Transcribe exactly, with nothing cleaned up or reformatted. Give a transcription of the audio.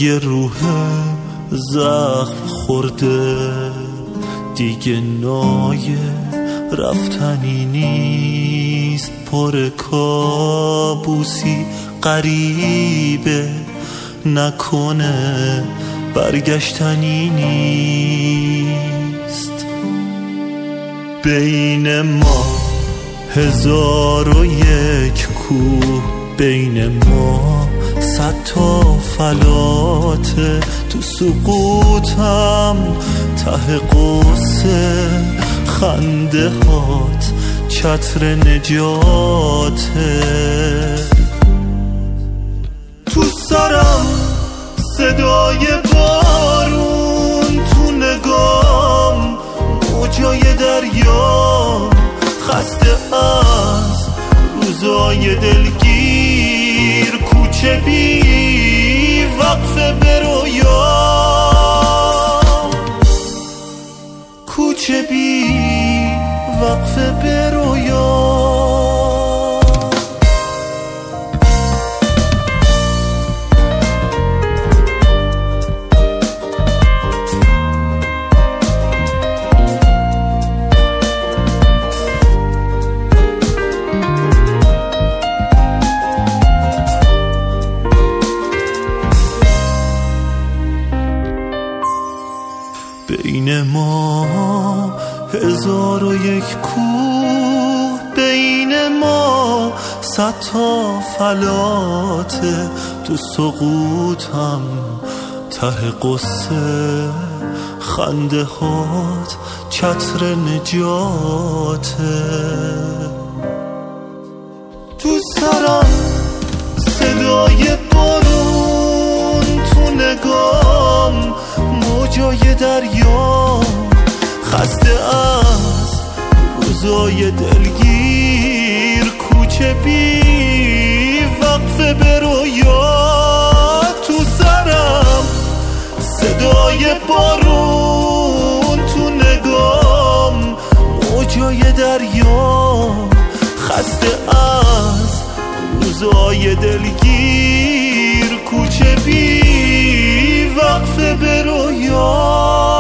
یه روح زخم خورده دیگه نای رفتنی نیست، پر کابوسی غریبه، نکنه برگشتنی نیست. بین ما هزار و یک کوه، بین ما صد تا فلاته، تو سقوطم ته قصه خنده هات چتر نجاته. تو سرم صدای بارون، تو نگام موجای دریا، خسته از روزای دلگیر، کوچه بی وقفه به رویا، کوچه بی وقفه به رویا. بین ما هزار و یک کوه، بین ما صد تا فلاته، تو سقوطم ته قصه خنده هات چتر نجاته. تو سرم صدای بارون، تو نگام موجای دریا، خسته از روزای دلگیر، کوچه بی وقفه به رویا. تو سرم صدای بارون، تو نگام موجای دریا، خسته از روزای دلگیر، کوچه بی وقفه به رویا.